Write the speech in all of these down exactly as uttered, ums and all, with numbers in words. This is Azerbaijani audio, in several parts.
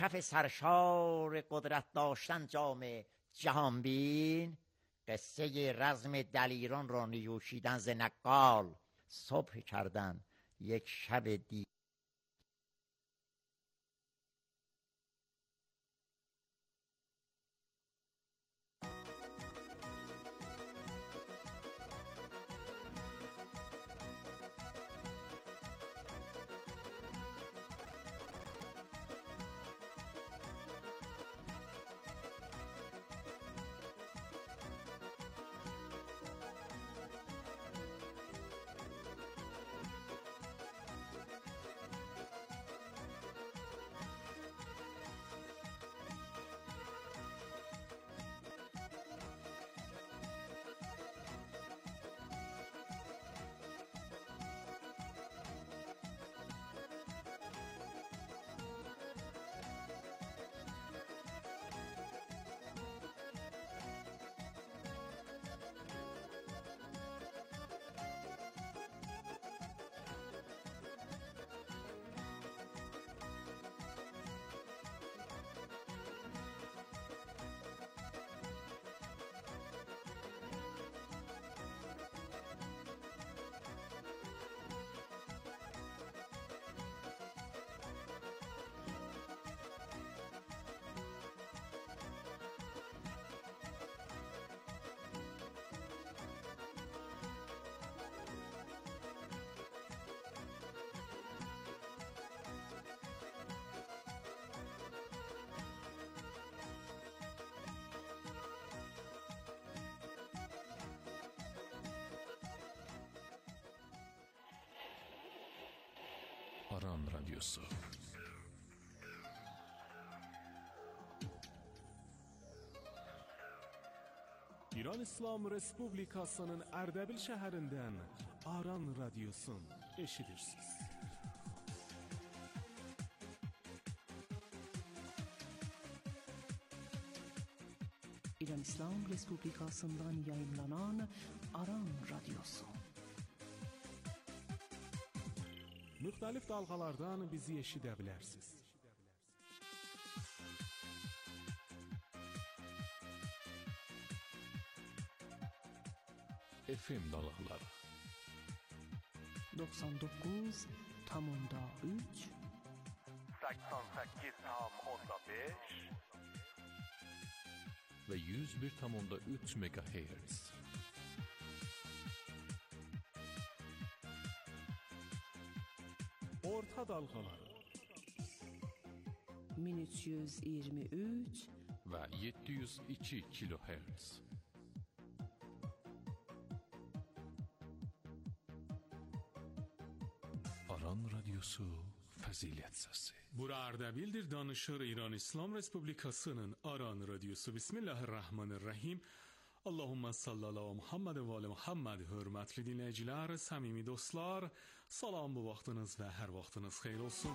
کف سرشار قدرت داشتن جام جهان بین، قصه رزم دلیران را نیوشیدن ز نقال، صبح کردن یک شب دی Aran Radyosu. İran İslam Respublikasının Erdebil şəhərindən Aran Radyosun eşidirsiniz. İran İslam Respublikasından yayınlanan Aran Radyosu. Müxtəlif dalğalardan bizi eşidə bilərsiniz. F M dalğaları doksan dokuz nokta üç seksen sekiz nokta beş ve yüz bir nokta üç megahertz. Orta dalğaları min üç yüz iyirmi üç ve yedi yüz iki kilohertz. Aran Radyosu Fəzilət Səsi. Bura Ardabildir, danışır İran İslam Respublikasının Aran Radyosu. Bismillahirrahmanirrahim. Allahumma salli ala Muhammed ve ala Muhammed. Hörmətli dinləyicilər, səmimi dostlar, salam bu vaxtınız və hər vaxtınız xeyir olsun.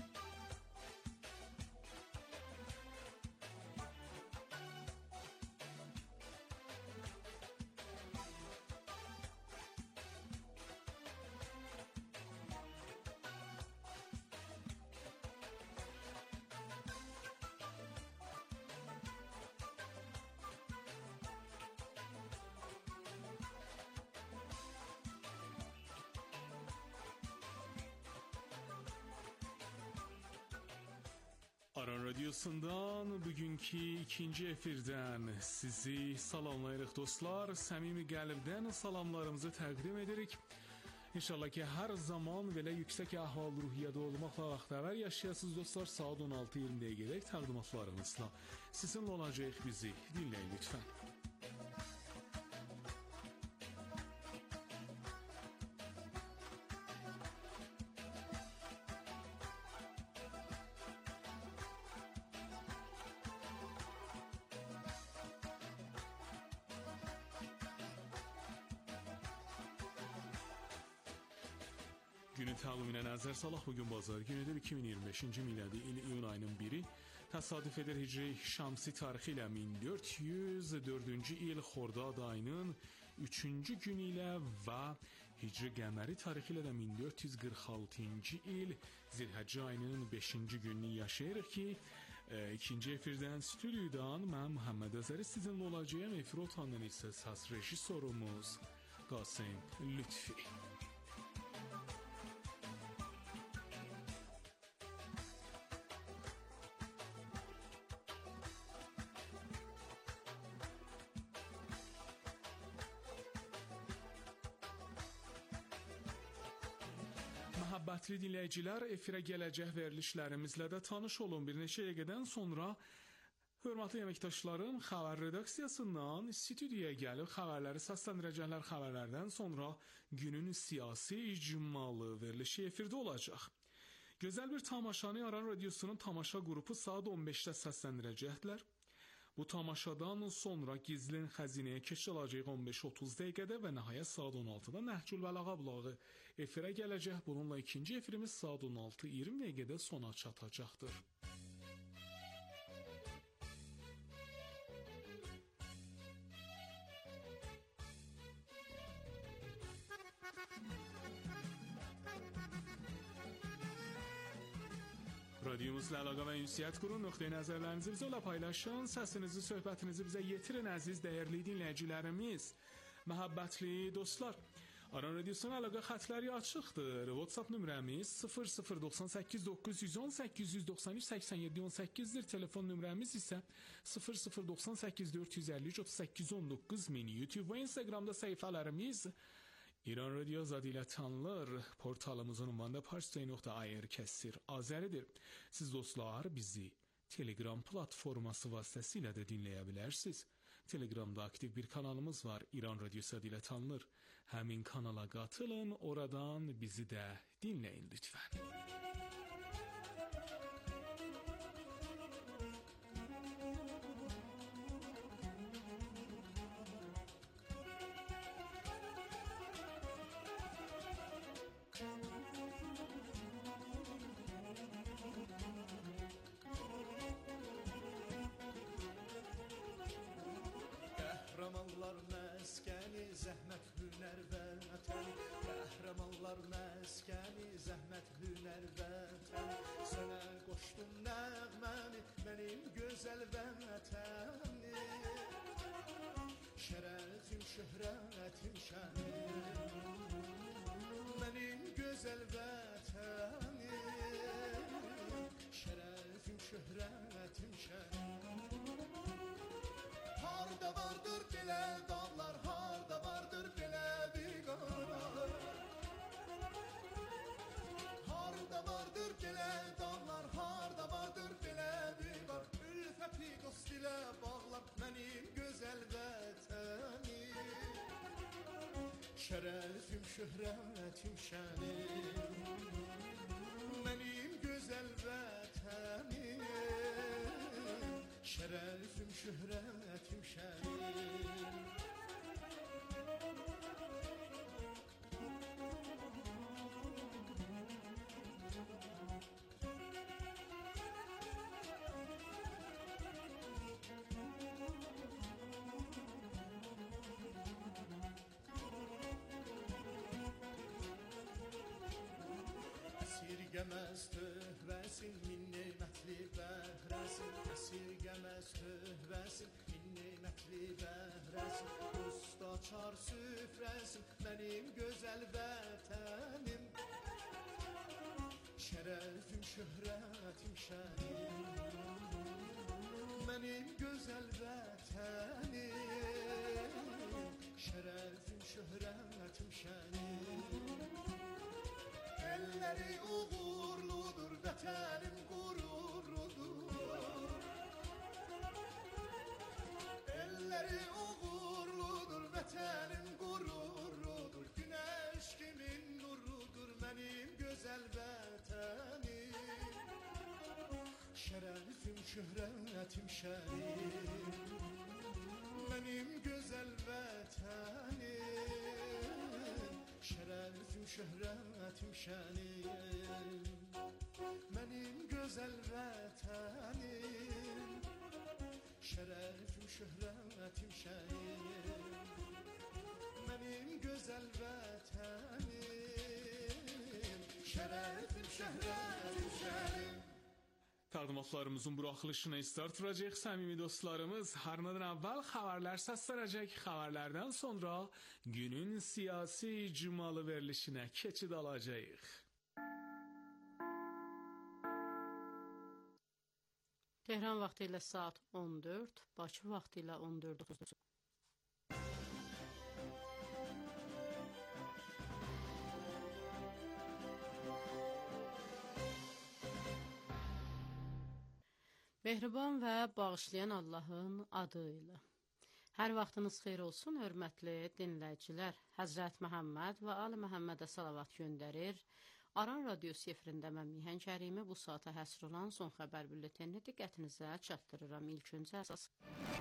Aran Radyosu'ndan bugünkü ikinci efirdən sizi salamlayırıq dostlar. Səmimi qəlbdən salamlarımızı təqdim edirik. İnşallah ki hər zaman belə yüksək əhval-ruhiyyədə olmaqla vaxtəvər yaşayasınız dostlar. Saat on altı iyirmi dəqiqədək təqdimatlarımızla sizinlə olacaq, bizi dinləyin lütfən. Günü təqviminə nəzər salaq, bugün bazar günüdür, iki min iyirmi beşinci miladi il iyun ayının biri, təsadüf edir Hicri Şamsi tarixi ilə min dörd yüz dördüncü il Xordad ayının üçüncü günü ilə və Hicri Qəməri tarixi ilə də min dörd yüz qırx altıncı il Zilhəccə ayının beşinci gününü yaşayırıq ki, E, ikinci efirdən stüdyodan mən Muhammed Azəri sizinlə olacağım. Efir otandan isə səs rejissorumuz Qasım Lütfi. Məhəbbətli dinləyicilər, efirə gələcək verilişlərimizlə də tanış olun. Bir neçə dəqiqədən sonra hörmətli əməkdaşlarım xəbər redaksiyasından stüdyoya gəlib xəbərləri səsləndirəcəklər. Xəbərlərdən sonra günün siyasi icmalı verilişi efirdə olacaq. Gözəl bir tamaşanı Aran Radiosunun tamaşa qrupu saat on beşdə səsləndirəcəklər. Bu tamaşadan sonra Gizlin Xəzinəyə keçiləcək on beş otuz dəqiqədə və nəhayət saat on altıda Nəhcül Bəlağa bulağı efirə gələcək. Bununla ikinci efirimiz saat on altı iyirmi dəqiqədə sona çatacaqdır. Radyomuzla əlaqə və ünsiyyət qurun, nöqteyi nəzərlərinizi bizə ilə paylaşın, səsinizi, söhbətinizi bizə yetirin əziz, dəyərli dinləyicilərimiz, məhəbbətli dostlar. Aran Radiosunun əlaqə xətləri açıqdır. WhatsApp nömrəmiz sıfır sıfır doxsan səkkiz doqquz yüz on səkkiz yüz doxsan üç səksən yeddi on səkkizdir. Telefon nömrəmiz isə sıfır sıfır doxsan səkkiz dörd yüz əlli üç otuz səkkiz on doqquz min. YouTube və Instagramda səhifələrimiz İran Radiosu adı ilə tanınır. Portalımızın ünvanı da parstay nöqtə ir kəsir azəridir. Siz dostlar bizi Telegram platforması vasitəsilə də dinləyə bilərsiniz. Telegramda aktiv bir kanalımız var. İran Radiosu adı ilə tanınır. Həmin kanala qatılın, oradan bizi də dinləyin lütfən. Qəhrəmanlar məskəni, zəhmət, hünər və vətən. Qəhrəmanlar məskəni, zəhmət, hünər və vətən. Sənə qoşdum nəğməmi, mənim gözəl vətəni. Şərəfim, şöhrətim, şənim, mənim gözəl vətəni. Şərəfim, şöhrətim, şənim. Harda vardır belə dağlar, harda vardır belə biqarar. Harda vardır belə dağlar, harda vardır belə biqar. Ülfəti dost ilə bağlar mənim gözəl vətənim. Şərəfim, şöhrətim, şənim, mənim gözəl vətənim. Şərəfim, şöhrətim, şənim. Əsirgəməz töhvəsin, min neymətli bəhrəsin. Əsirgəməz töhvəsin, min neymətli bəhrəsin. Dost açar süfrəsin, mənim gözəl vətənim. Şərəfim, şöhrətim, şənim, mənim gözəl vətənim. Şərəfim, şöhrətim, şənim. Elləri uğurludur, vətənim qürurludur. Elləri uğurludur, vətənim qürurludur. Günəş kimin nurudur, mənim gözəl vətənim. Şərəfim, şöhrətim, şənim, mənim gözəl vətənim. Şərəfim, şöhrətim, şənim, mənim gözəl vətənim. Şərəfim, şöhrətim, şənim, mənim gözəl vətənim. Şərəfim, şöhrətim, şənim. Təqdimatlarımızın buraxılışına start verəcək səmimi dostlarımız. Hər nədən əvvəl xəbərlər səslənəcək. Xəbərlərdən sonra günün siyasi icmalı verilişinə keçid alacağıq. Tehran vaxtı ilə saat on dörd, Bakı vaxtı ilə on dörd otuz. Mehriban və bağışlayan Allahın adı ilə. Hər vaxtınız xeyir olsun, hörmətli dinləyicilər. Həzrət Məhəmməd və Ali Məhəmmədə salavat göndərir. Aran radiosu efirində mən Mihan Kərimi bu saata həsr olan son xəbər bülletenini diqqətinizə çatdırıram. İlk öncə əsas.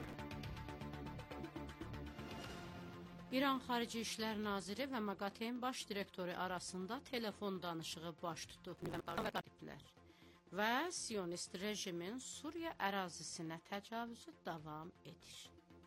İran Xarici İşlər Naziri və MAQATE-in baş direktoru arasında telefon danışığı baş tutub. Və Siyonist rejimin Suriya ərazisinə təcavüzü davam edir.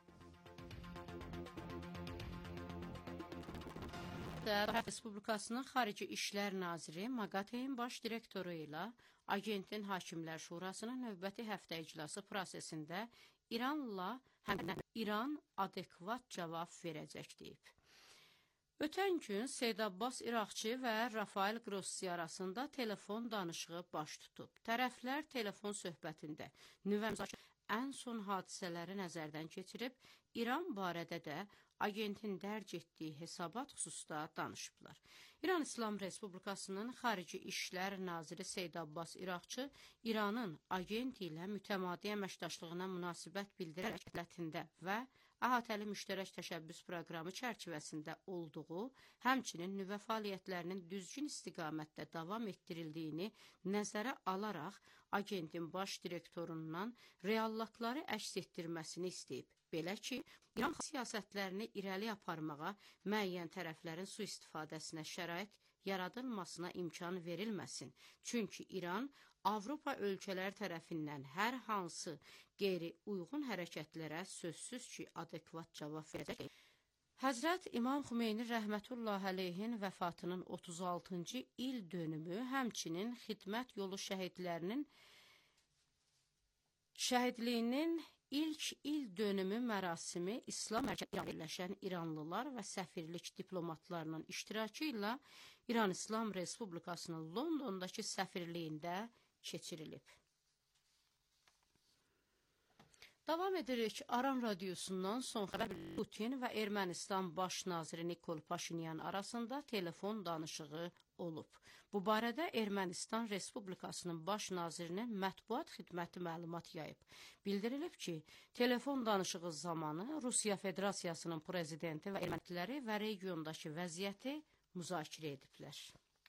Respublikasının Xarici İşlər Naziri MAQATE-in baş direktoru ilə Agentin Hakimlər Şurasının növbəti həftə iclası prosesində İranla həm İran adekvat cavab verəcək deyib. Ötən gün Seyid Abbas İraqçı və Rafael Grossi arasında telefon danışığı baş tutub. Tərəflər telefon söhbətində nüvə ən son hadisələri nəzərdən keçirib, İran barədə də agentin dərc etdiyi hesabat xüsusda danışıblar. İran İslam Respublikasının Xarici İşlər Naziri Seyid Abbas İraqçı İranın agent ilə mütəmadi əməkdaşlığına münasibət bildirərək dövlətində və əhatəli müştərək təşəbbüs proqramı çərçivəsində olduğu, həmçinin nüvə fəaliyyətlərinin düzgün istiqamətdə davam etdirildiyini nəzərə alaraq agentin baş direktorundan reallaqları əks etdirməsini istəyib. Belə ki, İran siyasətlərini irəli aparmağa müəyyən tərəflərin sui-istifadəsinə şərait yaradılmasına imkan verilməsin. Çünki İran Avropa ölkələr tərəfindən hər hansı qeyri-uyğun hərəkətlərə sözsüz ki, adekvat cavab verəcək. Həzrət İmam Xümeyni rəhmətullah əleyhin vəfatının otuz altıncı il dönümü, həmçinin xidmət yolu şəhidlərinin şəhidliyinin ilk il dönümü mərasimi İslam mərkəzində yerləşən İranlılar və səfirlik diplomatlarının iştirakı ilə İran İslam Respublikasının Londondakı səfirliyində keçirilib. Davam edirik. Aran radiosundan son xəbər. Putin və Ermənistan baş naziri Nikol Paşinyan arasında telefon danışığı olub. Bu barədə Ermənistan Respublikasının baş nazirinin mətbuat xidməti məlumat yayıb. Bildirilib ki, telefon danışığı zamanı Rusiya Federasiyasının prezidenti və erməniləri və regiondakı vəziyyəti müzakirə ediblər.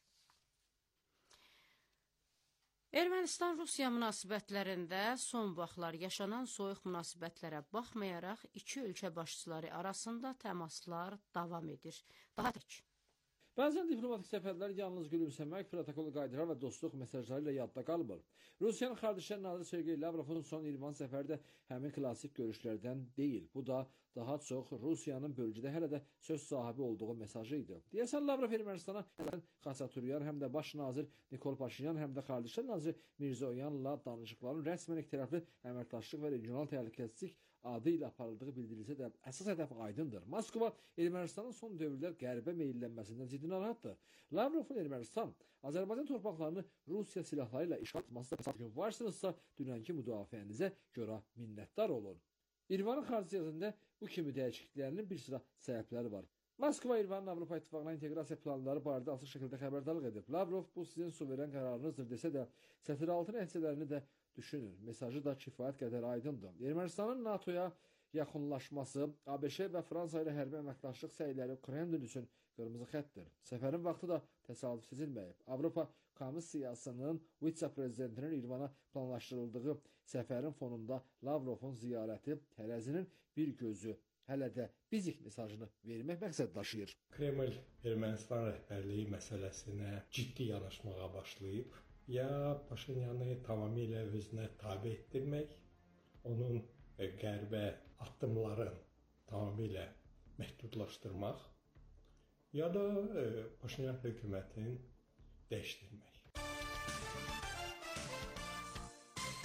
Ermənistan-Rusiya münasibətlərində son vaxtlar yaşanan soyuq münasibətlərə baxmayaraq iki ölkə başçıları arasında təmaslar davam edir. Daha tək. Bəzən diplomatik səfərlər yalnız gülümsəmək, protokolu qaydırar və dostluq mesajları ilə yadda qalmır. Rusiyanın Xarici İşlər naziri Sergey Lavrovun son İrvan səfəri də həmin klassik görüşlərdən deyil. Bu da daha çox Rusiyanın bölgədə hələ də söz sahibi olduğu mesajı idi. Deyəsən Lavrov Ermənistana Xaçaturyan, həm də baş nazir Nikol Paşinyan, həm də Xarici İşlər naziri Mirzoyanla danışıqların rəsmən ikitərəfli əməkdaşlıq və regional təhlükəsizlik adı ilə aparıldığı bildirilsə də əsas hədəf aydındır. Moskva Ermənistanın son dövrlər qərbə meyllənməsindən ciddi narahatdır. Lavrovun Ermənistan Azərbaycan torpaqlarını Rusiya silahları ilə işğal etməsi də varsınızsa dünənki müdafiənizə görə minnətdar olun. İrvanın xarici siyasətində bu kimi dəyişikliklərinin bir sıra səbəbləri var. Moskva İrvanın Avropa İttifaqına inteqrasiya planları barədə açıq şəkildə xəbərdarlıq edib. Lavrov bu sizin suveren qərarınızdır desə də sətiraltı nəticələrini də düşünün. Mesajı da kifayət qədər aydındır. Ermənistanın NATOya yaxınlaşması, ABŞ və Fransa ilə hərbi əməkdaşlıq səyləri Kremlin üçün qırmızı xəttdir. Səfərin vaxtı da təsadüf sezilməyib. Avropa Komissiyasının vitse-prezidentinin İrvana planlaşdırıldığı səfərin fonunda Lavrovun ziyarəti tərəzinin bir gözü hələ də bizik mesajını vermək məqsəd daşıyır. Kreml Ermənistan rəhbərliyi məsələsinə ciddi yanaşmağa başlayıb. Ya Paşinyanı tamamilə özünə tabe etdirmək, onun qərbə addımların tamamilə məhdudlaşdırmaq, ya da Paşinyan hökumətini dəyişdirmək.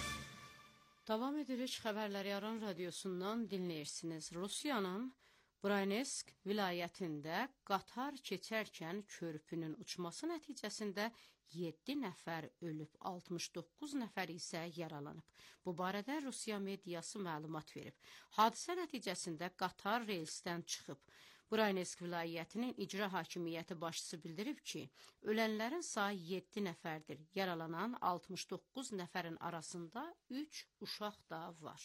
Davam edirik xəbərləri Aran radiosundan dinləyirsiniz. Rusiyanın Bryansk vilayətində qatar keçərkən körpünün uçması nəticəsində yeddi nəfər ölüb, altmış doqquz nəfər isə yaralanıb. Bu barədə Rusiya mediası məlumat verib. Hadisə nəticəsində qatar reysdən çıxıb. Bryansk vilayətinin icra hakimiyyəti başçısı bildirib ki, ölənlərin sayı yeddi nəfərdir. Yaralanan altmış doqquz nəfərin arasında üç uşaq da var.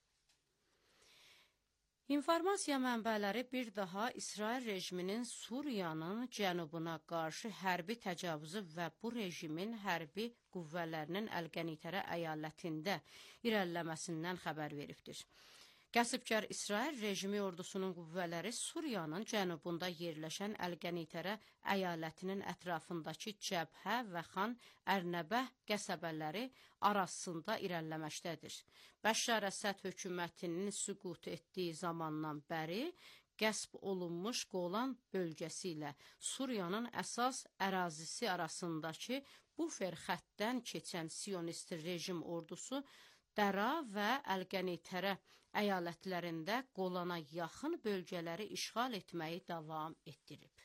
İnformasiya mənbələri bir daha İsrail rejiminin Suriyanın cənubuna qarşı hərbi təcavüzü və bu rejimin hərbi qüvvələrinin Əl-Qənitərə əyalətində irəliləməsindən xəbər veribdir. Qəsbkar İsrail rejimi ordusunun qüvvələri Suriyanın cənubunda yerləşən Əl-Qənitərə əyalətinin ətrafındakı Cəbhə və Xan Ərnəbəh qəsəbələri arasında irəliləməkdədir. Bəşər Əsəd hökumətinin süqut etdiyi zamandan bəri qəsb olunmuş Qolan bölgəsi ilə Suriyanın əsas ərazisi arasındakı bufer xəttdən keçən Siyonist rejim ordusu Dəra və Əl-Qənitərə əyalətlərində Qolana yaxın bölgələri işğal etməyi davam etdirib.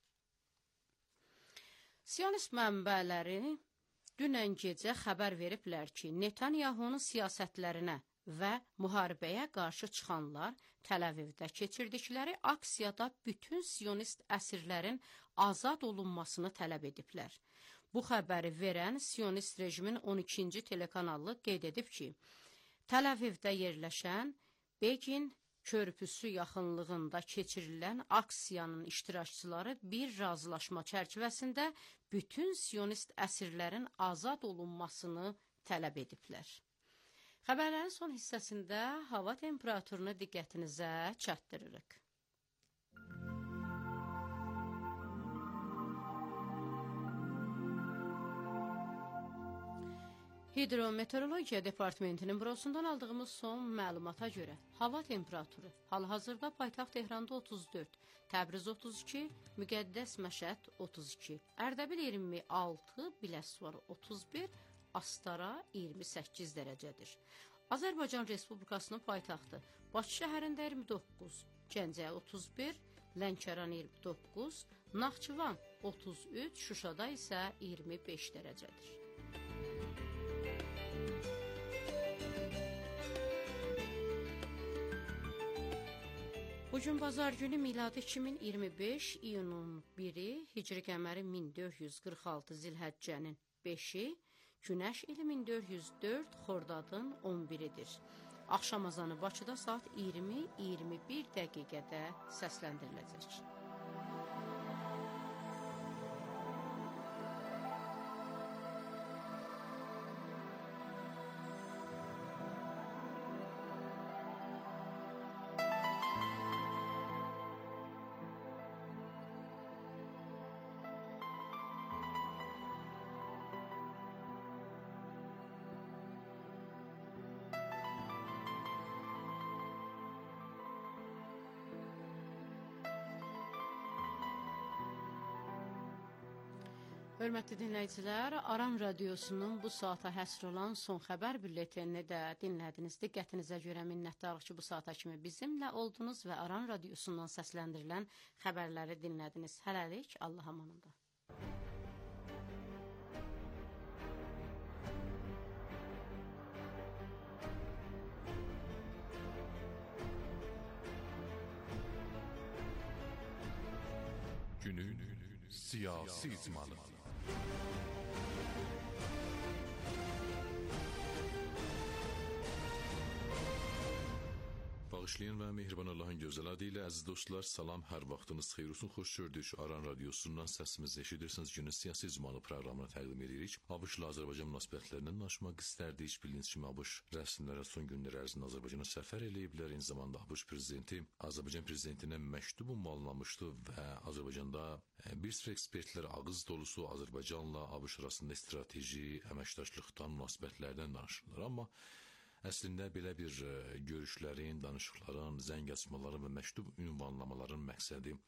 Siyonist mənbələri dünən gecə xəbər veriblər ki, Netanyahunun siyasətlərinə və müharibəyə qarşı çıxanlar Təl-Əvivdə keçirdikləri aksiyada bütün Siyonist əsirlərin azad olunmasını tələb ediblər. Bu xəbəri verən Siyonist rejimin on ikinci telekanalı qeyd edib ki, Təl-Əvivdə yerləşən Begin körpüsü yaxınlığında keçirilən aksiyanın iştirakçıları bir razılaşma çərçivəsində bütün Siyonist əsirlərin azad olunmasını tələb ediblər. Xəbərlərin son hissəsində hava temperaturunu diqqətinizə çatdırırıq. Hidrometeorologiya Departamentinin bürosundan aldığımız son məlumata görə hava temperaturu hal-hazırda paytaxt Tehranda otuz dörd, Təbriz otuz iki, Müqəddəs Məşəd otuz iki, Ərdəbil iyirmi altı, Biləsuvar otuz bir, Astara iyirmi səkkiz dərəcədir. Azərbaycan Respublikasının paytaxtı Bakı şəhərində iyirmi doqquz, Gəncə otuz bir, Lənkəran iyirmi doqquz, Naxçıvan otuz üç, Şuşada isə iyirmi beş dərəcədir. Bugün bazar günü miladi iki min iyirmi beş, iyunun biri, Hicri qəməri min dörd yüz qırx altı, Zilhəccənin beşi, Günəş ili min dörd yüz dörd, Xordadın on biridir. Axşam azanı Bakıda saat iyirmi iyirmi bir dəqiqədə səsləndiriləcək. Hörmətli dinləyicilər, Aran radiosunun bu saata həsr olan son xəbər bülletenini də dinlədiniz. Diqqətinizə görə minnətdarıq ki, bu saata kimi bizimlə oldunuz və Aran radiosundan səsləndirilən xəbərləri dinlədiniz. Hələlik, Allah amanında. Günün siyasi icmalı. Bağışlayan və mehriban Allahın gözəl adı ilə əziz dostlar, salam, hər vaxtınız xeyir olsun, xoş gördük. Aran radiosundan səsimizi eşidirsiniz. Günün siyasi icmalı proqramını təqdim edirik. ABŞ-la Azərbaycan münasibətlərindən danışmaq istərdik. Bildiyiniz kimi ABŞ rəsmilərə son günlər ərzində Azərbaycana səfər eləyiblər. Eyni zamanda ABŞ prezidenti Azərbaycan prezidentinə məktub ünvanlamışdı və Azərbaycanda bir sıra ekspertlər ağız dolusu Azərbaycanla ABŞ arasında strateji, əməkdaşlıqdan, münasibətlərdən danışırlar. Amma əslində belə bir görüşlərin, danışıqların, zəng açmaların və məktub ünvanlamaların məqsədi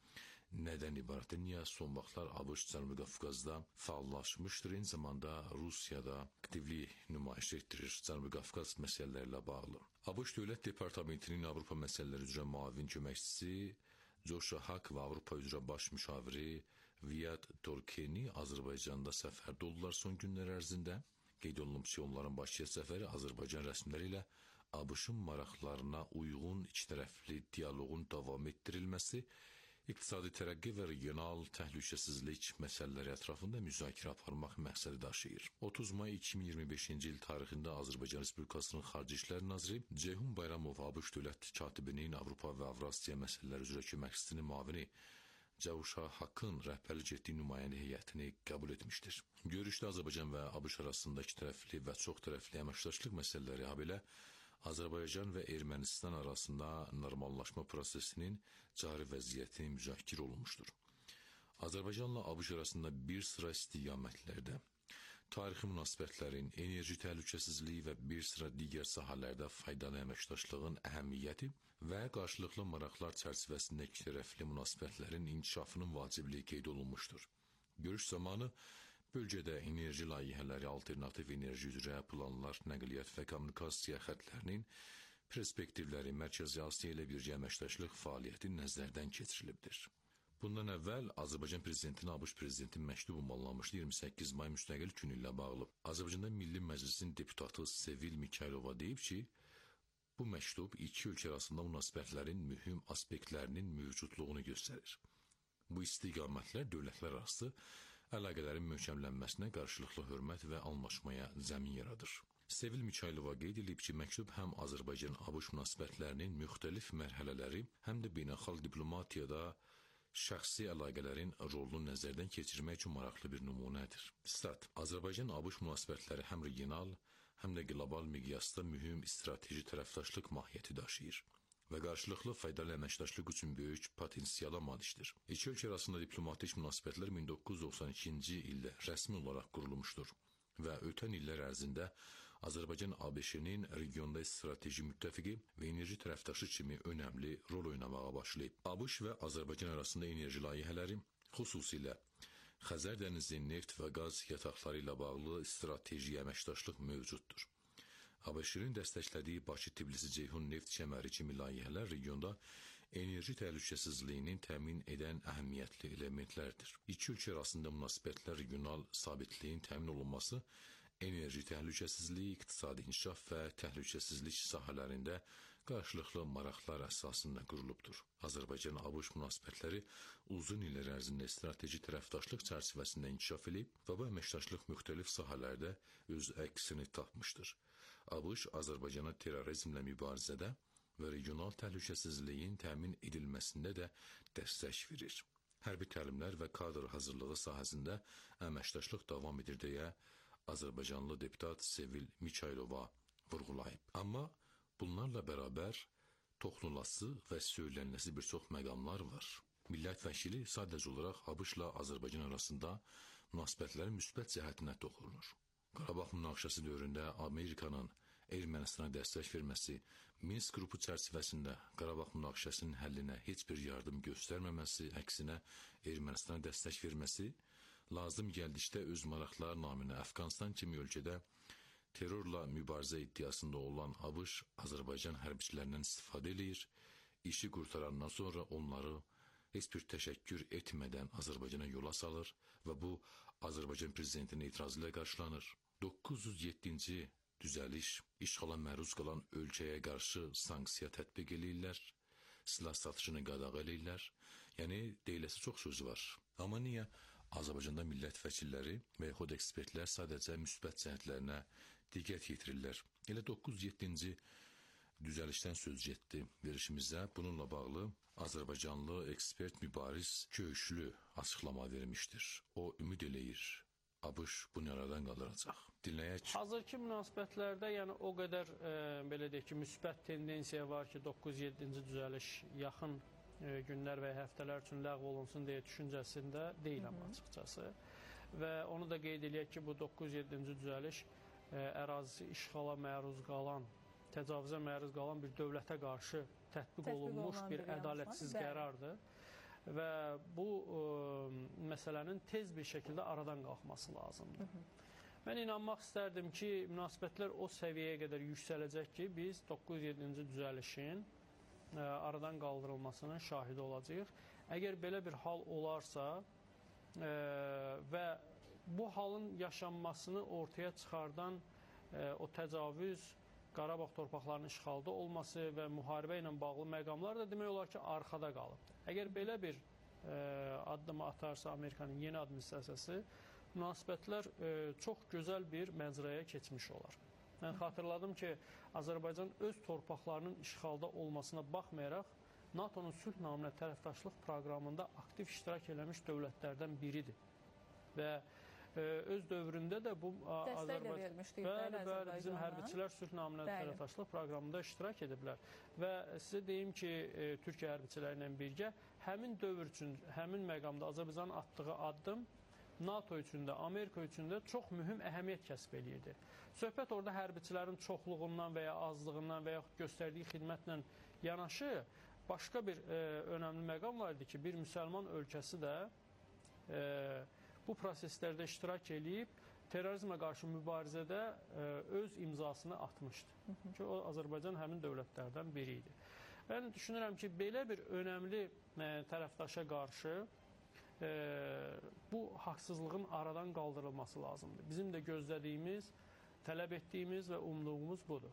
nədən ibarətdir? Niyə son vaxtlar ABŞ Cənubi Qafqazda fəallaşmışdır? Eyni zamanda Rusiyada aktivlik nümayiş etdirir Cənubi Qafqaz məsələləri ilə bağlı. ABŞ Dövlət Departamentinin Avropa məsələləri üzrə müavin köməkçisi Joshua Haq və Avropa üzrə baş müşaviri Viyad Torkeni Azərbaycanda səfərdə oldular son günlər ərzində. Qeyd olunub ki, onların başkəs səfəri Azərbaycan rəsmiləri ilə ABŞ-ın maraqlarına uyğun ikitərəfli dialoqun davam etdirilməsi, iqtisadi tərəqqi və regional təhlükəsizlik məsələləri ətrafında müzakirə aparmaq məqsədi daşıyır. otuz may iki min iyirmi beşinci il tarixində Azərbaycan Respublikasının Xarici İşlər naziri Ceyhun Bayramov ABŞ Dövlət Katibinin Avropa və Avrasiya məsələləri üzrə köməkçisinin müavini Joshua Haqqın rəhbərlik etdiyi nümayəndə heyətini qəbul etmişdir. Görüşdə Azərbaycan və ABŞ arasında ikitərəfli və çoxtərəfli əməkdaşlıq məsələləri, habelə Azərbaycan və Ermənistan arasında normallaşma prosesinin cari vəziyyəti müzakirə olunmuşdur. Azərbaycanla ABŞ arasında bir sıra istiqamətlərdə tarixi münasibətlərin, enerji təhlükəsizliyi və bir sıra digər sahələrdə faydalı əməkdaşlığın əhəmiyyəti və qarşılıqlı maraqlar çərçivəsində ikitərəfli münasibətlərin inkişafının vacibliyi qeyd olunmuşdur. Görüş zamanı bölgədə enerji layihələri, alternativ enerji üzrə planlar, nəqliyyat və kommunikasiya xəttlərinin perspektivləri, Mərkəzi Asiya ilə birgə əməkdaşlıq fəaliyyəti nəzərdən keçirilibdir. Bundan əvvəl Azərbaycan Prezidentinin ABŞ Prezidentin məktubu ünvanlanmışdı iyirmi səkkiz may müstəqil günü ilə bağlı. Azərbaycanda Milli Məclisin deputatı Sevil Mikaylova deyib ki, bu məktub iki ölkə arasında münasibətlərin mühüm aspektlərinin mövcudluğunu göstərir. Bu istiqamətlər dövlətlər arası əlaqələrin möhkəmlənməsinə, qarşılıqlı hörmət və anlaşmaya zəmin yaradır. Sevil Mikaylova qeyd edib ki, məktub həm Azərbaycan-ABŞ münasibətlərinin müxtəlif mərhələləri, həm də beynəlxalq diplomatiyada şəxsi əlaqələrin rolunu nəzərdən keçirmək üçün maraqlı bir nümunədir. Stat: Azərbaycan-ABŞ münasibətləri həm regional, həm də qlobal miqyasda mühüm strateji tərəfdaşlıq mahiyyəti daşıyır və qarşılıqlı faydalı əməkdaşlıq üçün böyük potensiala malikdir. İki ölkə arasında diplomatik münasibətlər min doqquz yüz doxsan ikinci ildə rəsmi olaraq qurulmuşdur və ötən illər ərzində Azərbaycan ABŞ-nin regionda strateji müttəfiqi və enerji tərəfdaşı kimi önəmli rol oynamağa başlayıb. ABŞ və Azərbaycan arasında enerji layihələri, xüsusilə Xəzər dənizi neft və qaz yataqları ilə bağlı strateji əməkdaşlıq mövcuddur. ABŞ-nin dəstəklədiyi Bakı-Tbilisi-Ceyhun neft kəməri kimi layihələr regionda enerji təhlükəsizliyinin təmin edən əhəmiyyətli elementlərdir. İki ölkə arasında münasibətlər regional sabitliyin təmin olunması, enerji təhlükəsizliyi, iqtisadi inkişaf və təhlükəsizlik sahələrində qarşılıqlı maraqlar əsasında qurulubdur. Azərbaycan-ABŞ münasibətləri uzun illər ərzində strateji tərəfdaşlıq çərçivəsində inkişaf edib və bu əməkdaşlıq müxtəlif sahələrdə öz əksini tapmışdır. ABŞ Azərbaycana terrorizmlə mübarizədə və regional təhlükəsizliyin təmin edilməsində də dəstək verir. Hərbi təlimlər və kadr hazırlığı sahəsində əməkdaşlıq davam edir deyə Azərbaycanlı deputat Sevil Mikaylova vurğulayıb. Amma bunlarla bərabər toxunulası və söylənilməsi bir çox məqamlar var. Millət vəkili sadəcə olaraq ABŞ-la Azərbaycan arasında münasibətlərin müsbət cəhətinə toxunur. Qarabağ münaqişəsi dövründə Amerikanın Ermənistana dəstək verməsi, Minsk qrupu çərçivəsində Qarabağ münaqişəsinin həllinə heç bir yardım göstərməməsi, əksinə Ermənistana dəstək verməsi, lazım gəldikdə öz maraqlar naminə Əfqanistan kimi ölkədə terrorla mübarizə iddiasında olan ABŞ Azərbaycan hərbiçilərindən istifadə edir, işi qurtarandan sonra onları heç bir təşəkkür etmədən Azərbaycana yola salır və bu Azərbaycan prezidentinin etirazı ilə qarşılanır. doqquz yüz yeddinci düzəliş işğala məruz qalan ölkəyə qarşı sanksiya tətbiq eləyirlər, silah satışını qadağa eləyirlər. Yəni deyiləsi çox söz var. Amma niyə Azərbaycanda millət vəkilləri və yaxud ekspertlər sadəcə müsbət cəhətlərinə diqqət yetirirlər? Elə doqquz yüz yeddinci düzəlişdən söz getdi verişimizdə. Bununla bağlı Azərbaycanlı ekspert mübariz Köşlü açıqlama vermişdir. O ümid eləyir, ABŞ bunu aradan qaldıracaq. Dinləyək. Hazırki münasibətlərdə yəni o qədər e, belə deyək ki, müsbət tendensiya var ki, doqquz yüz yeddinci düzəliş yaxın e, günlər və həftələr üçün ləğv olunsun deyə düşüncəsində deyiləm Hı -hı. açıqcası. Və onu da qeyd eləyək ki, bu doqquz yüz yeddinci düzəliş e, ərazisi işğala məruz qalan, təcavüzə məruz qalan bir dövlətə qarşı tətbiq, tətbiq olunmuş bir ədalətsiz qərardır. və bu ə, məsələnin tez bir şəkildə aradan qalxması lazımdır. Hı -hı. Mən inanmaq istərdim ki, münasibətlər o səviyyəyə qədər yüksələcək ki, biz doqquz yüz yeddinci düzəlişin ə, aradan qaldırılmasının şahidi olacağıq. Əgər belə bir hal olarsa ə, və bu halın yaşanmasını ortaya çıxardan ə, o təcavüz, Qarabağ torpaqlarının işğalda olması və müharibə ilə bağlı məqamlar da demək olar ki, arxada qalıbdır. Əgər belə bir ə, addımı atarsa Amerikanın yeni administrasiyası, münasibətlər ə, çox gözəl bir məcraya keçmiş olar. Mən xatırladım ki, Azərbaycan öz torpaqlarının işğalda olmasına baxmayaraq, NATO'nun sülh naminə tərəfdaşlıq proqramında aktiv iştirak eləmiş dövlətlərdən biridir. Və ə, öz dövründə də bu Azərbaycan vermişdik. Bəli, bəli, bizim hərbiçilər sülh naminə tərəfdaşlıq proqramında iştirak ediblər. Və sizə deyim ki, ə, Türkiyə hərbiçiləri ilə birgə həmin dövr üçün, həmin məqamda Azərbaycanın atdığı addım NATO üçün də, Amerika üçün də çox mühüm əhəmiyyət kəsb eləyirdi. Söhbət orada hərbiçilərin çoxluğundan və ya azlığından və yaxud göstərdiyi xidmətlə yanaşı başqa bir e, önəmli məqam var idi ki, bir müsəlman ölkəsi də e, bu proseslərdə iştirak eləyib terrorizmə qarşı mübarizədə e, öz imzasını atmışdı. Hı -hı. Ki, o Azərbaycan həmin dövlətlərdən biri idi. Mən düşünürəm ki, belə bir önəmli e, tərəfdaşa qarşı e, bu haqsızlığın aradan qaldırılması lazımdır. Bizim də gözlədiyimiz, tələb etdiyimiz və umduğumuz budur.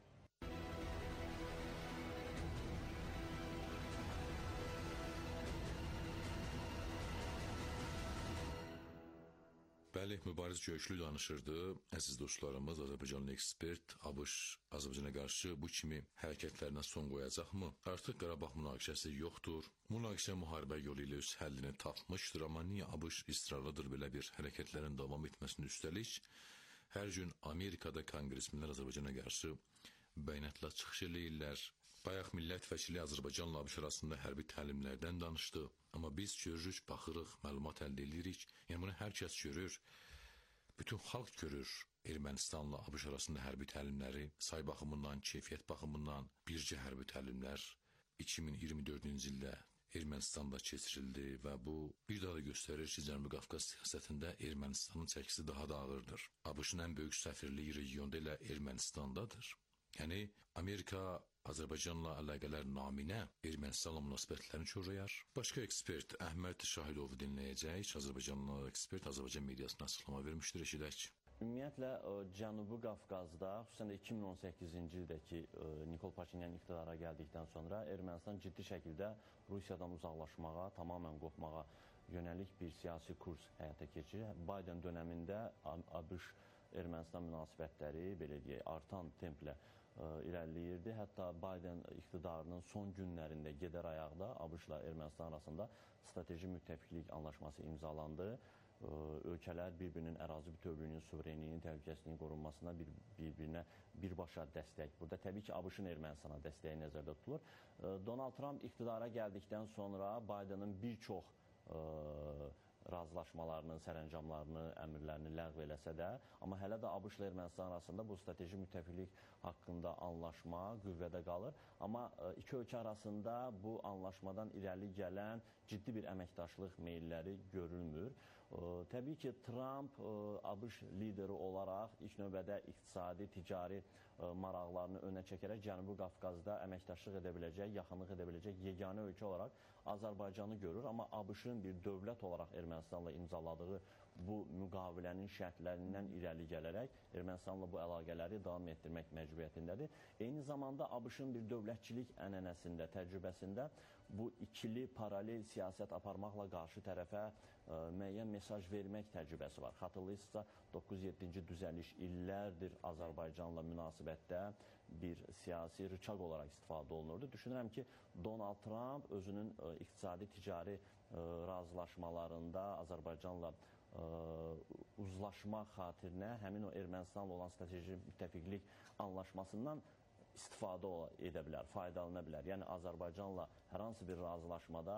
Bəli, Mübariz Göyüşlü danışırdı. Əziz dostlarımız, Azərbaycanlı ekspert ABŞ Azərbaycana qarşı bu kimi hərəkətlərinə son qoyacaqmı? Artıq Qarabağ münaqişəsi yoxdur. Münaqişə müharibə yolu ilə öz həllini tapmışdır, amma niyə ABŞ israrlıdır belə bir hərəkətlərin davam etməsini? Üstəlik, hər gün Amerikada konqresmenlər Azərbaycana qarşı bəyanatla çıxış eləyirlər. Bayaq millət vəkili Azərbaycanla ABŞ arasında hərbi təlimlərdən danışdı. Amma biz görürük, baxırıq, məlumat əldə edirik. Yəni bunu hər kəs görür. Bütün xalq görür Ermənistanla ABŞ arasında hərbi təlimləri, say baxımından, keyfiyyət baxımından bircə hərbi təlimlər iki min iyirmi dördüncü ildə Ermənistanda keçirildi və bu bir daha da göstərir ki, Cənubi Qafqaz siyasətində Ermənistanın çəkisi daha da ağırdır. ABŞ-ın ən böyük səfirliyi regionda elə Ermənistandadır. Yəni Amerika Azərbaycanla əlaqələr naminə Ermənistanla münasibətlərini korlayar. Başqa ekspert Əhməd Şahidovu dinləyəcək. Azərbaycanlı ekspert Azərbaycan mediasına açıqlama vermişdir, eşidək. Ümumiyyətlə, Cənubi Qafqazda, xüsusən də iki min on səkkizinci ildəki Nikol Paşinyan iqtidara gəldikdən sonra Ermənistan ciddi şəkildə Rusiyadan uzaqlaşmağa, tamamən qopmağa yönəlik bir siyasi kurs həyata keçirir. Biden dönəmində ABŞ-Ermənistan münasibətləri, belə deyək, artan templə irəliləyirdi. Hətta Biden iqtidarının son günlərində gedər ayaqda ABŞ-la Ermənistan arasında strateji müttəfiqlik anlaşması imzalandı. Ölkələr bir-birinin ərazi bütövlüyünün, suverenliyinin, təhlükəsizliyinin qorunmasına bir-birinə birbaşa dəstək. Burada təbii ki, ABŞ-ın Ermənistana dəstəyi nəzərdə tutulur. Donald Trump iqtidara gəldikdən sonra Bidenin bir çox razılaşmalarının, sərəncamlarını, əmrlərini ləğv eləsə də, amma hələ də ABŞ-la Ermənistan arasında bu strateji müttəfiqlik haqqında anlaşma qüvvədə qalır. Amma iki ölkə arasında bu anlaşmadan irəli gələn ciddi bir əməkdaşlıq meylləri görülmür. Təbii ki, Trump ABŞ lideri olaraq ilk növbədə iqtisadi, ticari maraqlarını önə çəkərək Cənubi Qafqazda əməkdaşlıq edə biləcək, yaxınlıq edə biləcək yeganə ölkə olaraq Azərbaycanı görür. Amma ABŞ-ın bir dövlət olaraq Ermənistanla imzaladığı bu müqavilənin şərtlərindən irəli gələrək Ermənistanla bu əlaqələri davam etdirmək məcburiyyətindədir. Eyni zamanda ABŞ-ın bir dövlətçilik ənənəsində, təcrübəsində bu ikili paralel siyasət aparmaqla qarşı tərəfə ə, müəyyən mesaj vermək təcrübəsi var. Xatırlayırsınızsa, doqquz yeddinci düzəliş illərdir Azərbaycanla münasibətdə bir siyasi rıçaq olaraq istifadə olunurdu. Düşünürəm ki, Donald Trump özünün ə, iqtisadi, ticari ə, razılaşmalarında Azərbaycanla ə, uzlaşmaq xatirinə həmin o Ermənistanla olan strateji müttəfiqlik anlaşmasından istifadə edə bilər, faydalana bilər. Yəni, Azərbaycanla hər hansı bir razılaşmada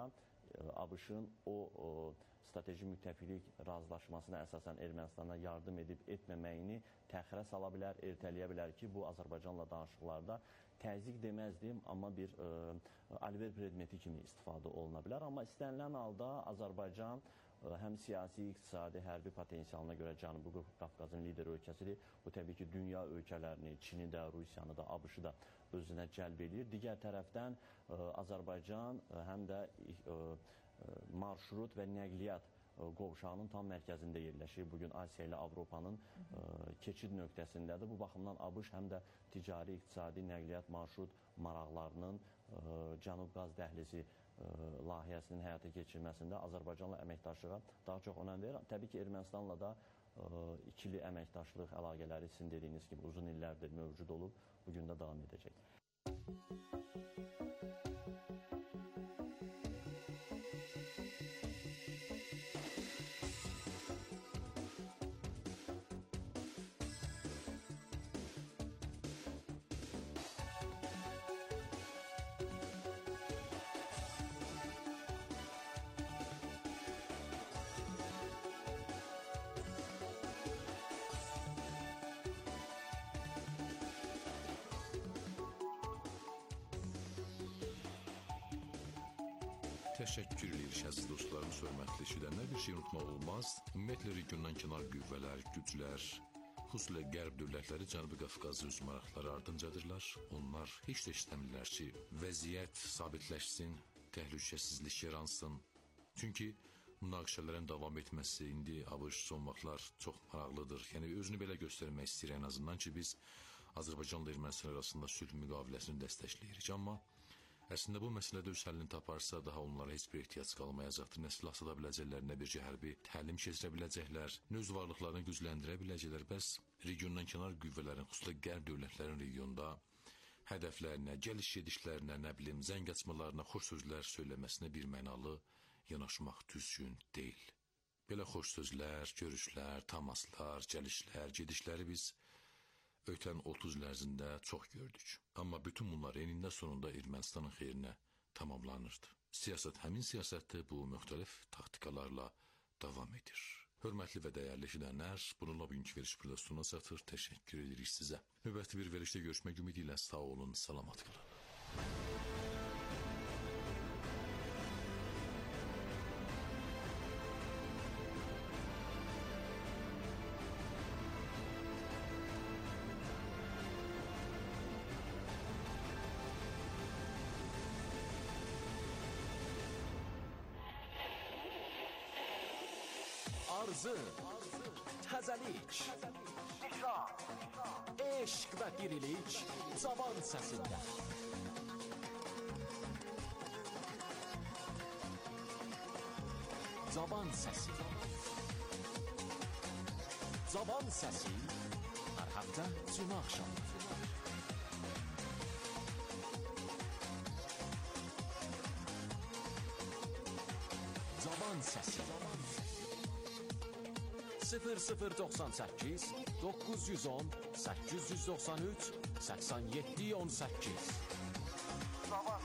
ABŞ-ın o, o strateji müttəfiqlik razılaşmasına əsasən Ermənistana yardım edib etməməyini təxirə sala bilər, ertələyə bilər ki, bu Azərbaycanla danışıqlarda təzyiq deməzdim, amma bir ə, alver predmeti kimi istifadə oluna bilər. Amma istənilən halda Azərbaycan ə, həm siyasi, iqtisadi, hərbi potensialına görə Cənubi Qafqazın lider ölkəsidir. Bu təbii ki, dünya ölkələrini, Çini də, Rusiyanı da, ABŞ-ı da özünə cəlb edir. Digər tərəfdən ə, Azərbaycan ə, həm də ə, marşrut və nəqliyyat qovşağının tam mərkəzində yerləşir. Bugün Asiya ilə Avropanın ə, keçid nöqtəsindədir. Bu baxımdan ABŞ həm də ticari, iqtisadi, nəqliyyat, marşrut maraqlarının ə, Cənub qaz dəhlizi ə, layihəsinin həyata keçirməsində Azərbaycanla əməkdaşlığa daha çox önəm verir. Təbii ki, Ermənistanla da ə, ikili əməkdaşlıq əlaqələri sizin dediyiniz kimi uzun illərdir mövcud olub, bugün də davam edəcək. Təşəkkür edirik əziz dostlarımız, hörmətli eşidənlər. Bir şey unutmaq olmaz. Ümumiyyətlə regiondan kənar qüvvələr, güclər, xüsusilə qərb dövlətləri Cənubi Qafqazı öz maraqları ardıncadır. Onlar heç də istəmirlər ki, vəziyyət sabitləşsin, təhlükəsizlik yaransın. Çünki münaqişələrin davam etməsi indi ABŞ son vaxtlar çox maraqlıdır. Yəni özünü belə göstərmək istəyir ən azından ki, biz Azərbaycanla Ermənistan arasında sülh müqaviləsini dəstəkləyirik. Amma əslində bu məsələdə öz həllini taparsa, daha onlara heç bir ehtiyac qalmayacaqdır. Nə silah sata biləcəklər, nə bir hərbi təlim keçirə biləcəklər, nə öz varlıqlarını gücləndirə biləcəklər. Bəs regiondan kənar qüvvələrin, xüsusilə qərb dövlətlərin regionda hədəflərinə, gəliş-gedişlərinə, nə bilim, zəng açmalarına, xoş sözlər söyləməsinə bir mənalı yanaşmaq düzgün deyil. Belə xoş sözlər, görüşlər, təmaslar, gəlişlər, gedişləri biz ötən otuz il ərzində çox gördük. Amma bütün bunlar enində sonunda Ermənistanın xeyrinə tamamlanırdı. Siyasət həmin siyasətdir, bu müxtəlif taktikalarla davam edir. Hörmətli və dəyərli eşidənlər, bununla bugünkü veriş burada sona çatır. Təşəkkür edirik sizə. Növbəti bir verişdə görüşmək ümidi ilə sağ olun, salamat qalın. Arzı, təzəlik, eşq və dirilik cavan səsində. Cavan səsi. Cavan səsi hər həftə cümə axşamı. Cavan səsi. sıfır sıfır doxsan səkkiz doqquz yüz on səkkiz yüz doxsan üç səksən yeddi on səkkiz. Cavan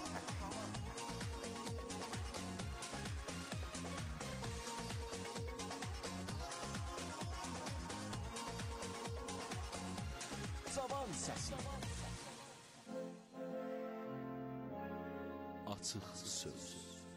Cavan səsi. Açıq söz.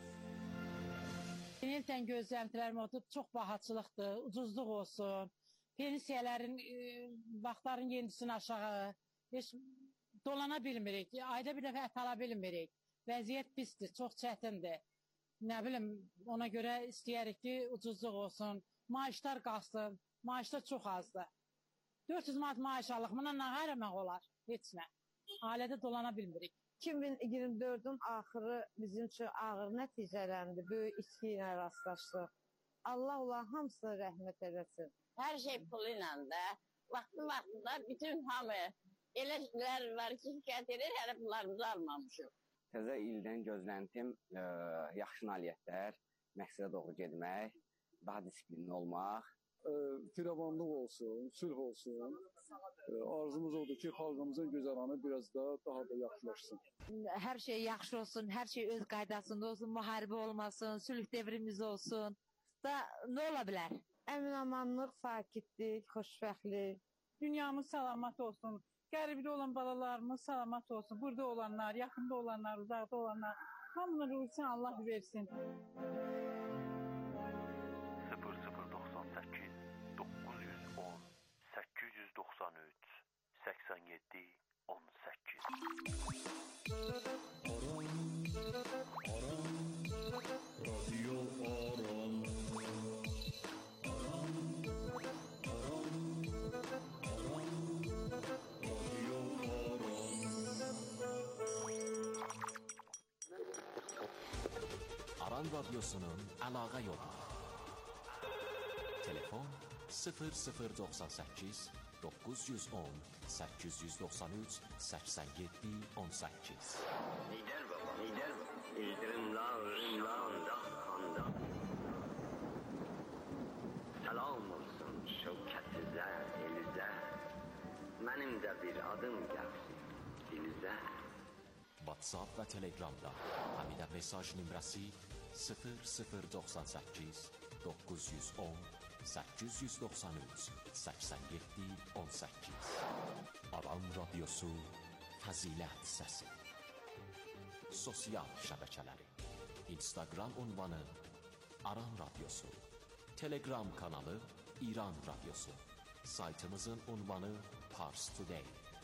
Yenildən gözləntilərim odur, çox bahaçılıqdır, ucuzluq olsun, pensiyələrin, e, vaxtların yendisini aşağı, heç dolana bilmirik, ayda bir dəfə ət ala bilmirik, vəziyyət pisdir, çox çətindir. Nə bilim, ona görə istəyərik ki, ucuzluq olsun, maaşlar qalsın, maaşlar çox azdır. dörd yüz manat maaş alıq, buna nə qayramaq olar, heç nə, ailədə dolana bilmirik. iki min iyirmi dördün axırı bizim üçün ağır nəticələndi. Böyük içki ilə rastlaşdıq. Allah olan hamısına rəhmət eləsin. Hər şey pulu ilə də, vaxtı vaxtında bütün hamı elə şeylər var ki, şikayət edir, hələ pullarımızı almamışıq. Təzə ildən gözləntim ə, yaxşı nailiyyətlər, məqsədə doğru getmək, daha disiplinli olmaq, e, firavanlıq olsun, sülh olsun. E, arzumuz odur ki, xalqımızın güzəranı biraz da daha da yaxşılaşsın. Hər şey yaxşı olsun, hər şey öz qaydasında olsun, müharibə olmasın, sülh devrimiz olsun. Da nə ola bilər? Əmin-amanlıq, sakitlik, xoşbəxtlik. Dünyamız salamat olsun. Qəribdə olan balalarımız salamat olsun. Burada olanlar, yaxında olanlar, uzaqda olanlar. Hamının ruhusunu Allah versin. sıfır sıfır doxsan səkkiz doqquz yüz on səkkiz yüz doxsan üç səksən yeddi on səkkiz. Radyo Aran. Aran, Aran, Aran, Radyo Aran. Aran Radyosu'nun əlaqə yolu. Telefon sıfır sıfır doxsan səkkiz doqquz yüz on səkkiz yüz doxsan üç səksən yeddi on səkkiz. Lider baba, lider baba. İldırımla, ırımla, anda, anda. Salam olsun şevkətizə, elizə. Mənim də bir adım gəlsin dilinizə. WhatsApp və Telegramda həmidə mesaj nömrəsi sıfır sıfır doxsan səkkiz doqquz yüz on səkkiz yüz doxsan üç səksən yeddi on səkkiz. Aran Radyosu Fəzilət Səsi. Sosial şəbəkələri Instagram ünvanı Aran Radyosu, Telegram kanalı İran Radyosu, saytımızın ünvanı Pars Today.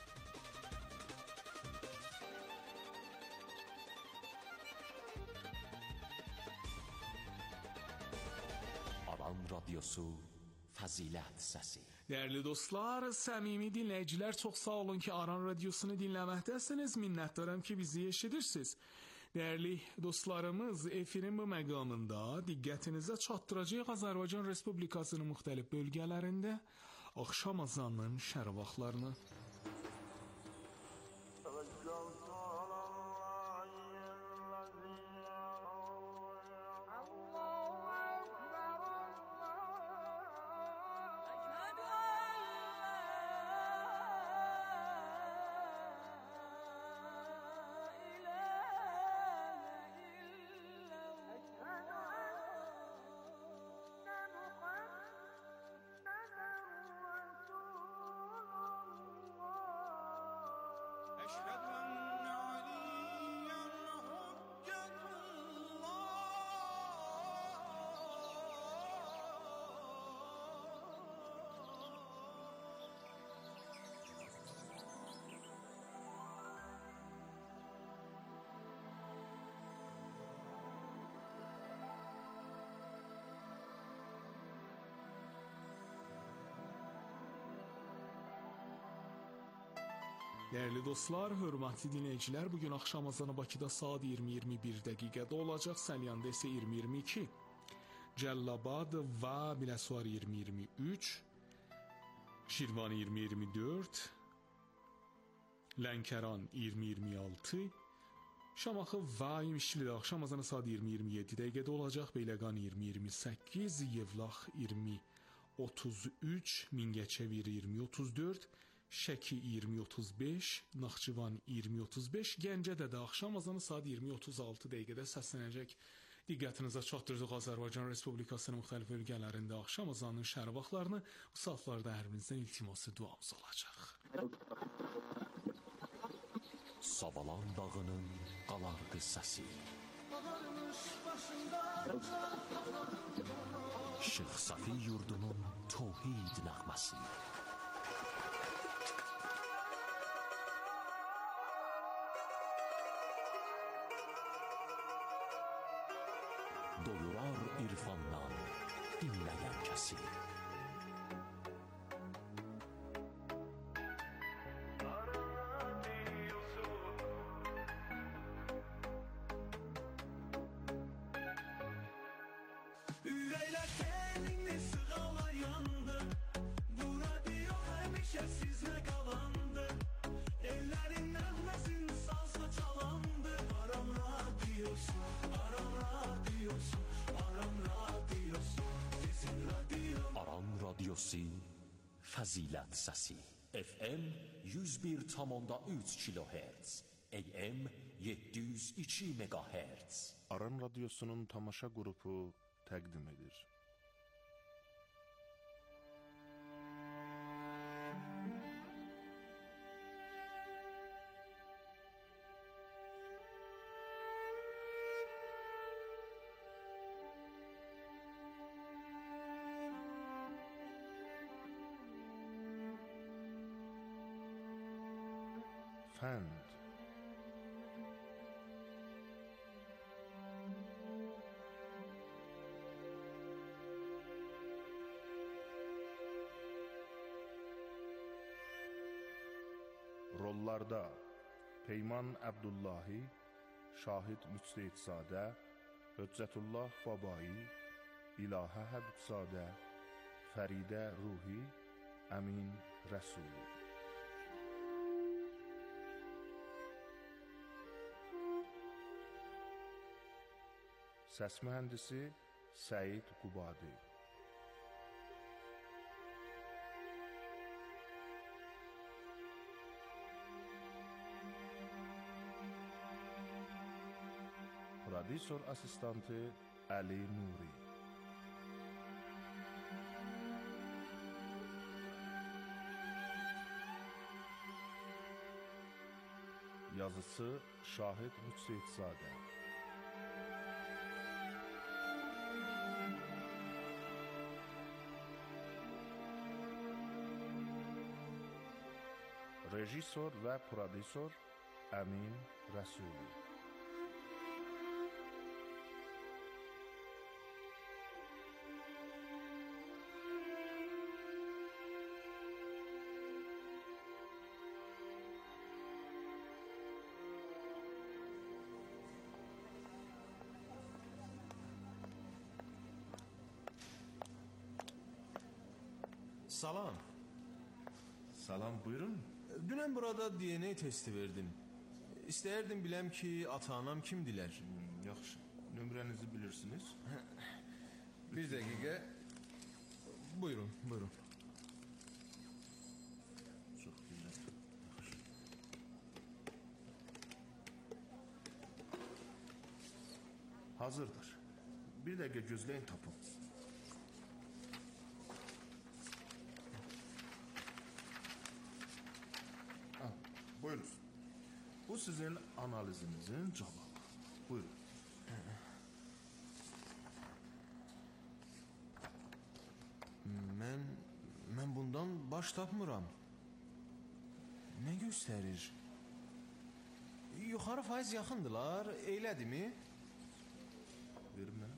Aran Radyosu Fəzilət Səsi. Değerli dostlar, səmimi dinləyicilər, çox sağ olun ki, Aran Radyosunu dinləməkdəsiniz. Minnətdaram ki, bizi eşidirsiniz. Değerli dostlarımız, efirin bu məqamında diqqətinizə çatdıracağıq Azərbaycan Respublikasının müxtəlif bölgələrində axşam azanının şərq vaxtlarını. Değerli dostlar, hörmətli dinləyicilər, bugün axşam azanı Bakıda saat iyirmi iyirmi bir dəqiqədə olacaq, Səlyanda isə iyirmi iyirmi iki, Cəllabad və Biləsuvar iyirmi iyirmi üç, Şirvan iyirmi iyirmi dörd, Lənkəran iyirmi iyirmi altı, Şamaxı və İmişlidə axşam azanı saat iyirmi iyirmi yeddi dəqiqədə olacaq, Beyləqan iyirmi iyirmi səkkiz, Yevlax iyirmi otuz üç, Mingəçevir iyirmi otuz dörd, Şəki iyirmi otuz beş, Naxçıvan iyirmi otuz beş, Gəncədə də axşam azanı saat iyirmi otuz altı dəqiqədə səslənəcək. Diqqətinizə çatdırdıq Azərbaycan Respublikasının müxtəlif bölgələrində axşam azanının şərq vaxtlarını. Bu saatlarda hər birinizdən iltiması duamız olacaq. Savalan dağının qalardı səsi, Şeyx Safi yurdunun tohid nəğməsi, doyurar irfandan dinləyən kəsi. Ürəklər tenini sığalayandı, bu radio həmişə sizlə qalandı. Ellərin nəğməsin salsa çalandı. Aran radiosu, Aran radiosu, Aran radiosu, sizin radio. Aran radiosi, fəzilət səsi. F M yüz bir tam onda üç kilohertz, A M yeddi yüz iki megahertz. Aran Radyosu'nun tamaşa grubu təqdim edir. Fənd. Rollarda Peyman Əbdullahi, Şahid Müctehidzadə, Höccətullah Babai, İlahə Həbibzadə, Fəridə Ruhi, Əmin Rəsuli. Səs mühəndisi Səid Qubadi. Prodüser asistanı Əli Nuri. Yazısı Şahid Müctehidzadə. Rejissor və prodüser Əmin Rəsuli. Salam. Salam, buyurun. Dünən burada D N A testi verdim. İstəyərdim biləm ki, ata-anam kimdilər? Hmm, yaxşı. Nömrənizi bilirsiniz? Bir dəqiqə. Buyurun, buyurun. Çox güzel. Yaxşı. Hazırdır. Bir dəqiqə gözləyin, tapın. Buyurun. Bu sizin analizinizin cevabı. Buyurun. Mən, mən bundan baş tapmıram. Nə göstərir? Yuxarı faiz yaxındılar, eylədi mi? Verin mənə.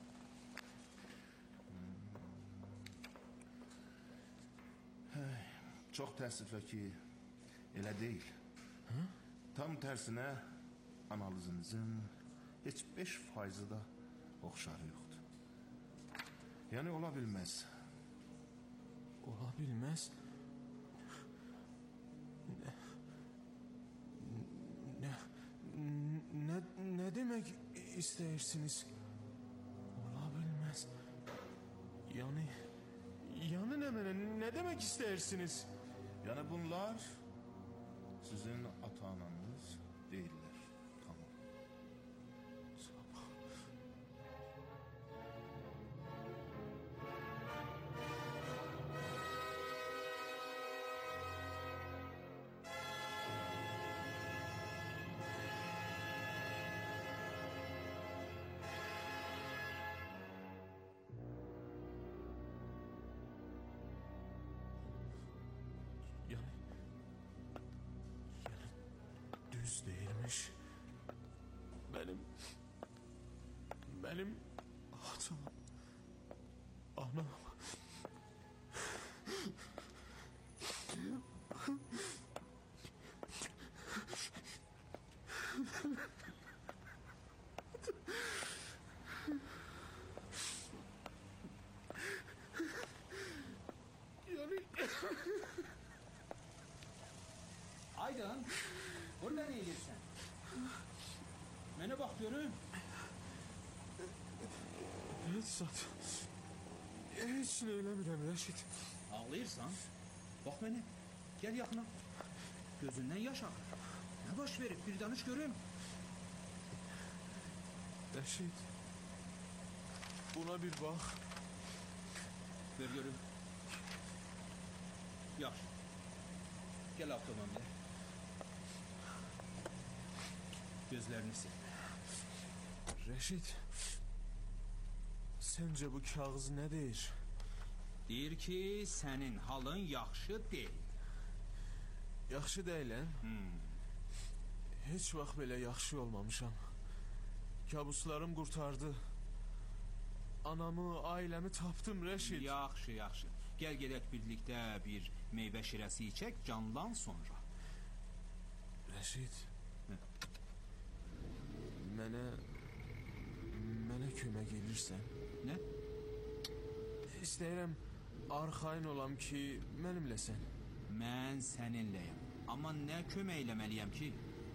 Hmm. Çox təəssüflə ki, elə deyil. Hı? Tam tərsinə analizinizin heç beş faizi da oxşarı yoxdur. Yəni ola bilməz. Ola bilməz? Nə, nə, nə demək istəyirsiniz? Ola bilməz. Yəni, yəni nə mənə, nə demək istəyirsiniz? Yəni bunlar sizin ata-ananız değiller. Tamam. Düz değilmiş. Benim benim atam, anam, yani Aydın, burada ne edirsən? Mənə bax görüm. Heç zat, heç nə eləmirəm, Rəşid. Ağlayırsan, bax mənə, gəl yaxına. Gözündən yaş axır. Nə baş verib, bir danış görüm. Rəşid, buna bir bax. Ver görüm. Yaxşı. Gəl avtomobilə. Gözlərini sil. Rəşid, səncə bu kağız nə deyir? Deyir ki, sənin halın yaxşı deyil. Yaxşı deyilən? Hmm. Heç vaxt belə yaxşı olmamışam. Kabuslarım qurtardı. Anamı, ailəmi tapdım, Rəşid. Yaxşı, yaxşı. Gəl gedək birlikdə bir meyvə şirəsi içək candan sonra. Rəşid, mənə, mənə kömək edirsən. Nə? İstəyirəm arxayın olam ki, mənimləsən. Mən səninləyəm. Amma nə kömək eləməliyəm ki?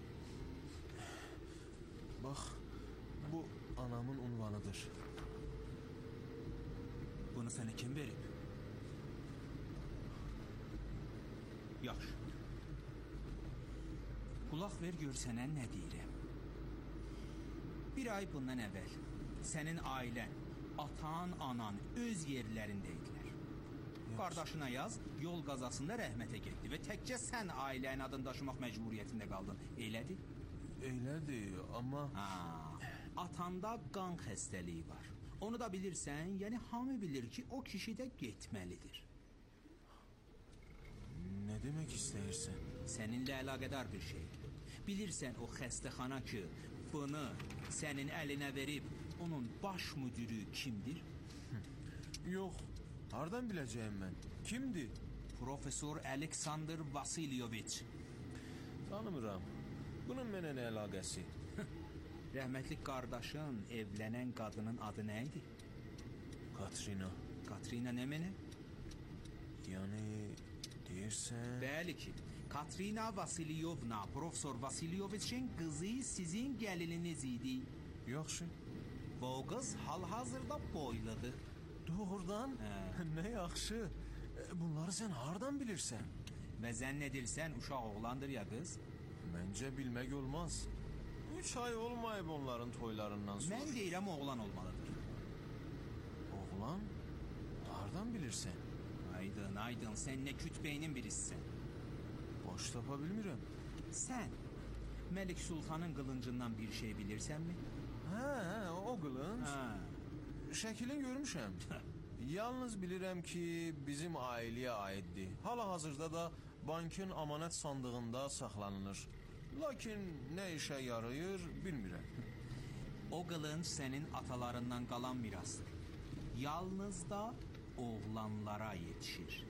Bax, bu anamın unvanıdır. Bunu sənə kim verib? Yaxşı. Qulaq ver gör sənə nə deyirəm. Bir ay bundan əvvəl sənin ailən, atan, anan öz yerlərində idilər. Qardaşına yaz, yol qazasında rəhmətə getdi və təkcə sən ailənin adını daşımaq məcburiyyətində qaldın. Elədir? Elədir, amma... Ha, atanda qan xəstəliyi var. Onu da bilirsən, yəni hamı bilir ki, o kişi də getməlidir. Nə demək istəyirsən? Səninlə əlaqədar bir şey. Bilirsən o xəstəxana ki, bunu sənin əlinə verib, onun baş müdürü kimdir? Yox, hardan biləcəyim mən? Kimdir? Profesor Aleksandr Vasilyoviç. Tanımıram. Bunun mənə nə əlaqəsi? Rəhmətli qardaşın evlənən qadının adı nə idi? Katrina. Katrina nə mənə? Yəni, deyirsən... Bəli ki, Katrina Vasilyovna, Profesor Vasilyoviçin qızı sizin gəlininiz idi. Yaxşı. Və o qız hal-hazırda boyludur. Doğrudan? Hə. Nə yaxşı. Bunları sən hardan bilirsən? Və zənn edirsən uşaq oğlandır ya qız? Məncə bilmək olmaz. Üç ay olmayıb onların toylarından sonra. Mən deyirəm oğlan olmalıdır. Oğlan? Hardan bilirsən? Aydın, aydın, sən nə kütbeynin birisisən. Boş tapa bilmirəm. Sən Məlik Sultanın qılıncından bir şey bilirsənmi? Hə, hə, o qılınc. Hə. Şəklini görmüşəm. Yalnız bilirəm ki, bizim ailəyə aiddir. Hal-hazırda da bankın amanət sandığında saxlanılır. Lakin nə işə yarayır, bilmirəm. O qılınc sənin atalarından qalan mirasdır. Yalnız da oğlanlara yetişir.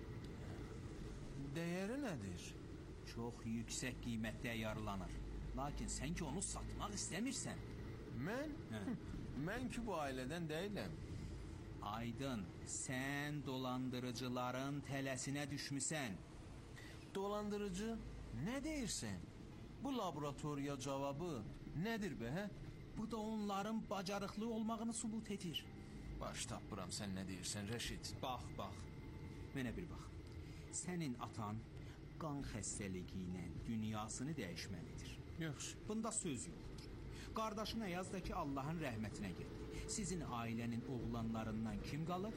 Dəyəri nədir? Çox yüksək qiymətdə yarılanır. Lakin sən ki onu satmaq istəmirsən. Mən? Hə. Mən ki bu ailədən deyiləm. Aydın, sən dolandırıcıların tələsinə düşmüsən. Dolandırıcı? Nə deyirsən? Bu laboratoriya cavabı nədir be, hə? Bu da onların bacarıqlı olmağını sübut edir. Baş tapıram, sən nə deyirsən, Rəşid? Bax, bax, mənə bir bax. Sənin atan qan xəstəliyi ilə dünyasını dəyişməlidir. Yaxşı. Bunda söz yoxdur. Qardaşına yaz da ki, Allahın rəhmətinə getdi. Sizin ailənin oğlanlarından kim qalır?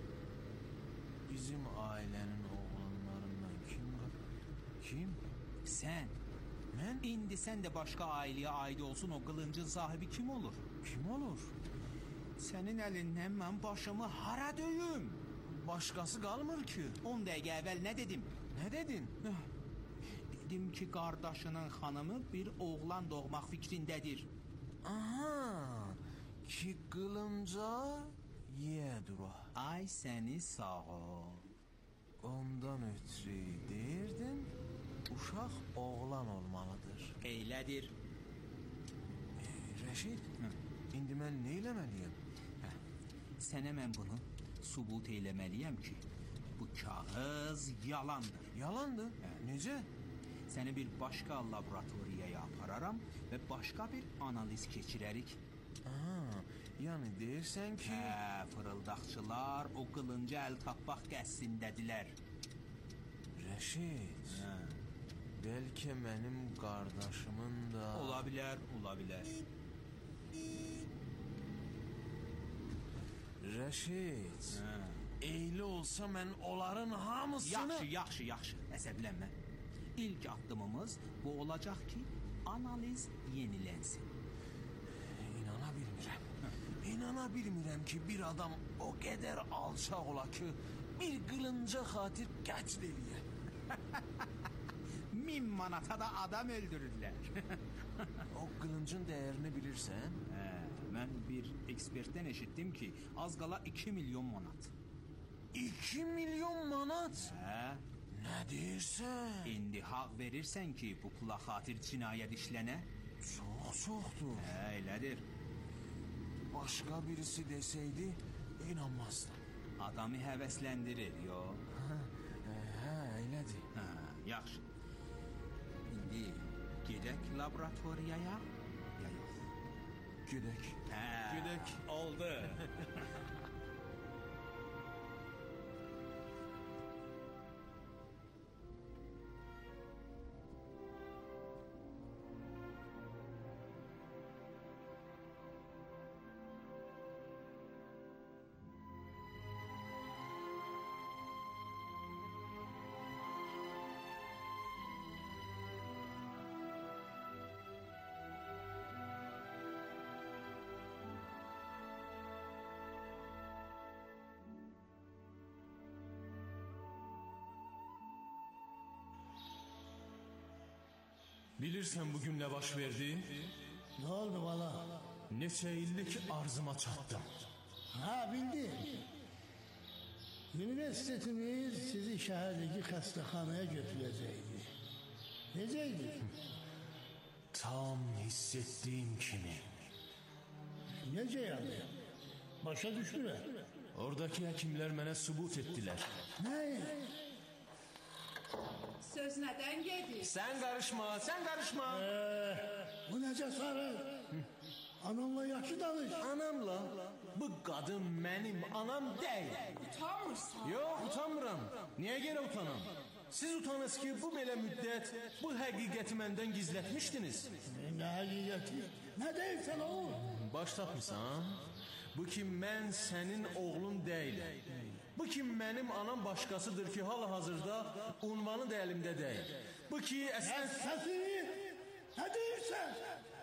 Bizim ailənin oğlanlarından kim qalır? Kim? Sən. Mən? İndi sən də başqa ailəyə aid olsun, o qılıncın sahibi kim olur? Kim olur? Sənin əlindən mən başımı hara döyüm? Başqası qalmır ki. on dəqiqə əvvəl nə dedim? Nə dedin? Dedim ki, qardaşının xanımı bir oğlan doğmaq fikrindədir. Aha, ki qılınca yedir o. Ay səni sağ ol. Ondan ötürü deyirdin, uşaq oğlan olmalıdır. Eylədir. E, Rəşid, Hı. indi mən nə eləməliyəm? Hə. Sənə mən bunu sübut eləməliyəm ki, bu kağız yalandır. Yalandır? Hə. Necə? Səni bir başqa laboratoriyaya apararam və başqa bir analiz keçirərik. Aha, yəni deyirsən ki... Hə, fırıldaqçılar o qılınca əl tapmaq qəsdindədirlər. Rəşid. Hə. Bəlkə mənim qardaşımın da... Ola bilər, ola bilər. Rəşid. Hə. Eyli olsa mən onların hamısını... Yaxşı, yaxşı, yaxşı. Əsəblənmə. İlk addımımız bu olacaq ki, analiz yenilənsin. İnana bilmirəm. İnana bilmirəm ki, bir adam o qədər alçaq ola ki, bir qılınca xatir qətl eləyər. Min manata da adam öldürürlər. O qılıncın dəyərini bilirsən? Hə, mən bir ekspertdən eşitdim ki, az qala iki milyon manat. iki milyon manat? Hə. Nə deyirsən? İndi haq verirsən ki, bu pula xatir cinayət işlənə? Çox çoxdur. Hə, elədir. Başqa birisi desəydi, inanmazdım. Adamı həvəsləndirir, yox? Hə, hə, elədir. Hə, yaxşı. İndi gedək laboratoriyaya, ya yox? Gedək. Hə, gedək. Oldu. Bilirsən bugün nə baş verdi? Nə oldu bala? Neçə illik arzıma çatdım. Ha, bildim. Üniversitetimiz sizi şəhərdəki xəstəxanaya götürəcəkdi. Necəydi? Tam hiss etdiyim kimi. Necə yəni? Başa düşdülər. Oradakı həkimlər mənə sübut etdilər. Nə? Söz nədən gedir? Sən qarışma, sən qarışma. Ee, bu necə sarı? Anamla yaxşı danış. Anamla? Bu qadın mənim anam deyil. Utanmırsan? Yox, utanmıram. Niyə görə utanam? Siz utanız ki, bu belə müddət bu həqiqəti məndən gizlətmişdiniz. Nə həqiqəti? Nə deyirsən oğul? Baş tapmısan? Bu ki, mən sənin oğlun deyiləm. Bu ki, mənim anam başqasıdır ki, hal-hazırda unvanı da əlimdə deyil. Bu ki, əslən... Səsini! Nə deyirsən?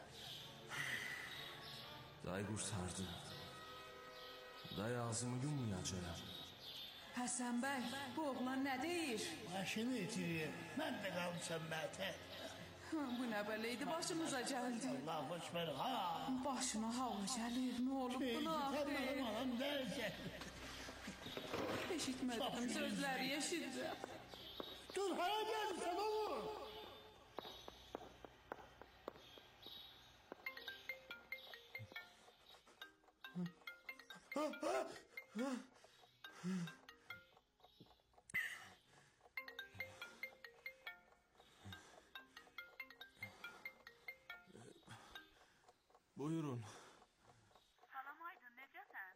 Day qurtardı. Day ağzımı yummayacaq. Həsən bəy, bu oğlan nə deyir? Başını itirir. Mən də qalmışam mətə. Bu nə belə idi, başımıza gəldi. Allah boş ver, ha! Başına hava gəlir, nə olub buna axı? Mənim anam deyəcək. Eşitmədim, sözləri eşitdim. Dur, hara gəlmişsən oğul? Buyurun. Salam Aydın, necəsən?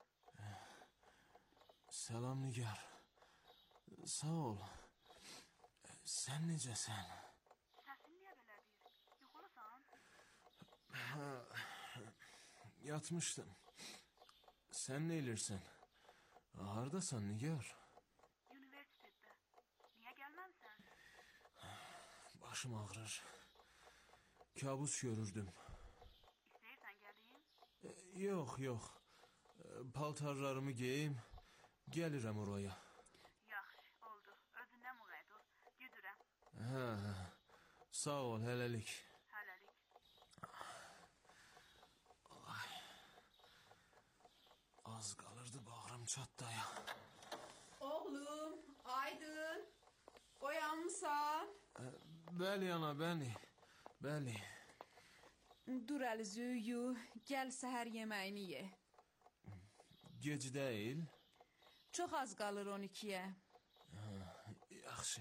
Salam Nigar. Sağ ol. Sən necəsən? Səsin niyə belədir? Yuxulusan? Ha, yatmışdım. Sən nə elirsən? Hardasan Nigar? Universitetdə. Niyə gəlməmsən? Başım ağrır. Kabus görürdüm. İstəyirsən gəlim? Yox, yox. Paltarlarımı geyim, gəlirəm oraya. Yaxşı, oldu. Özündən müğayət ol. Güdürəm. Hə, sağ ol, hələlik. Hələlik. Ay. Az qalırdı bağrım çatdaya. Oğlum, Aydın, oyanmısan? Bəli ana, bəli, bəli. Dur əlizi yu, gəl səhər yeməyini ye. Gec deyil. Çox az qalır on ikiyə. Yaxşı.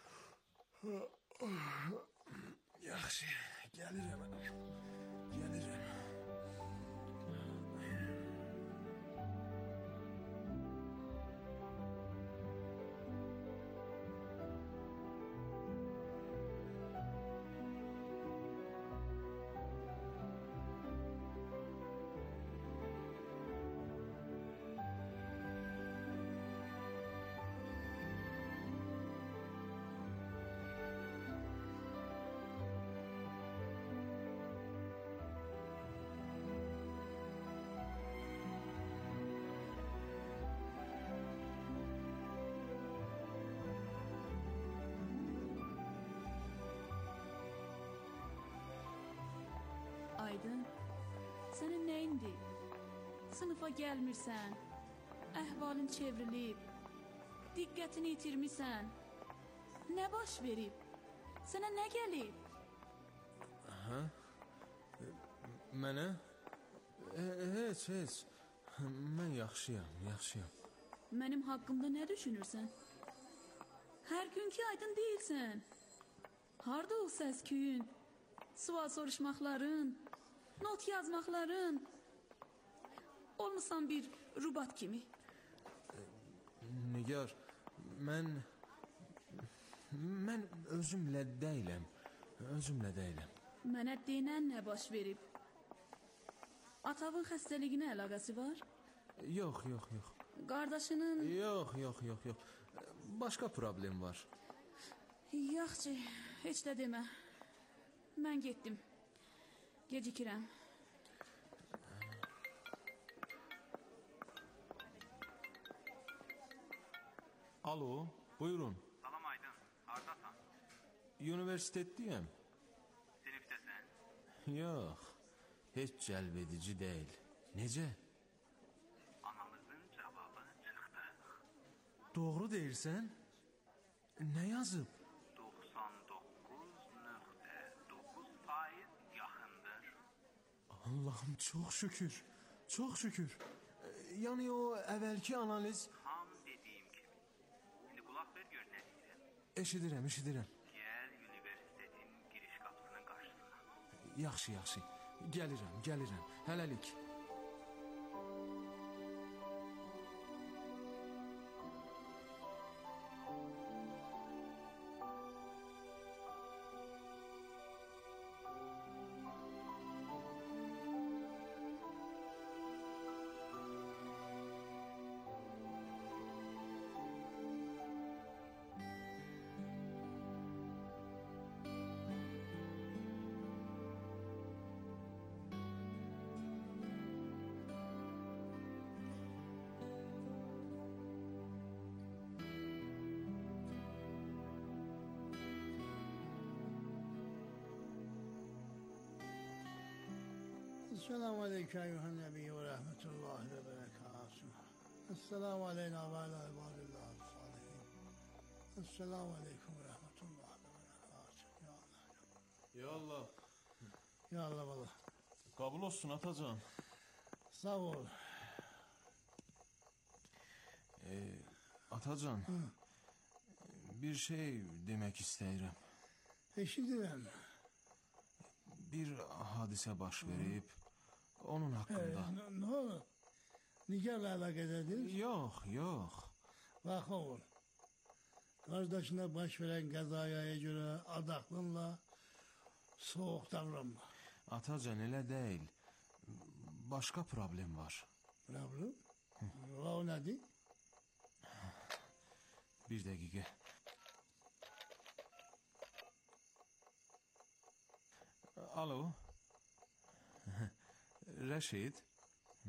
Yaxşı, gəlirəm. Gəlirəm. Sınıfa gəlmirsən, əhvalın çevrilib, diqqətini itirmirsən. Nə baş verib? Sənə nə gəlib? Hə? Mənə? E, heç, heç. Mən yaxşıyam, yaxşıyam. Mənim haqqımda nə düşünürsən? Hər günkü aydın deyilsən. Harda o səs-küyün, sual soruşmaqların, not yazmaqların? Olmusan bir rubat kimi. Nigar, mən... Mən özümlə deyiləm. Özümlə deyiləm. Mənə denən nə baş verib? Atavın xəstəliyinə əlaqəsi var? Yox, yox, yox. Qardaşının... Yox, yox, yox, yox. Başqa problem var. Yaxşı, heç də demə. Mən getdim. Gecikirəm. Alo, buyurun. Salam Aydın, hardasan? Universitetdəyəm. Sinifdəsən? Yox, heç cəlb edici deyil. Necə? Anamızın cavabı çıxdı. Doğru deyirsən? Nə yazıb? doxsan doqquz nöqtə doqquz faiz yaxındır. Allahım, çox şükür, çox şükür. Yəni o əvvəlki analiz... Tam dediyim kimi. İndi qulaq ver gör nə deyirəm. Eşidirəm, eşidirəm. Gəl universitetin giriş qapısının qarşısına. Yaxşı, yaxşı. Gəlirəm, gəlirəm. Hələlik. Esselamu Aleyküm Eyyühen Nebi ve Rahmetullahi ve Berekatuhu. Esselamu Aleyna ve ala ibadillahi salihin. Esselamu Aleyküm ve Rahmetullahi ve Berekatuhu. Ya Allah. Ya Allah valla. Kabul olsun Atacan. Sağ ol. Ee, Atacan. Hı. Bir şey demek isterim. Eşidirəm. Bir hadise baş verip onun hakkında. Ee, ne olur? Nigarla alakalıdır? Yok, yok. Bak oğul. Kardeşine baş veren kazaya göre adaklınla soğuk davranma. Atacan elə değil. Başka problem var. Problem? O nedir? Bir dakika. Alo. Rəşid.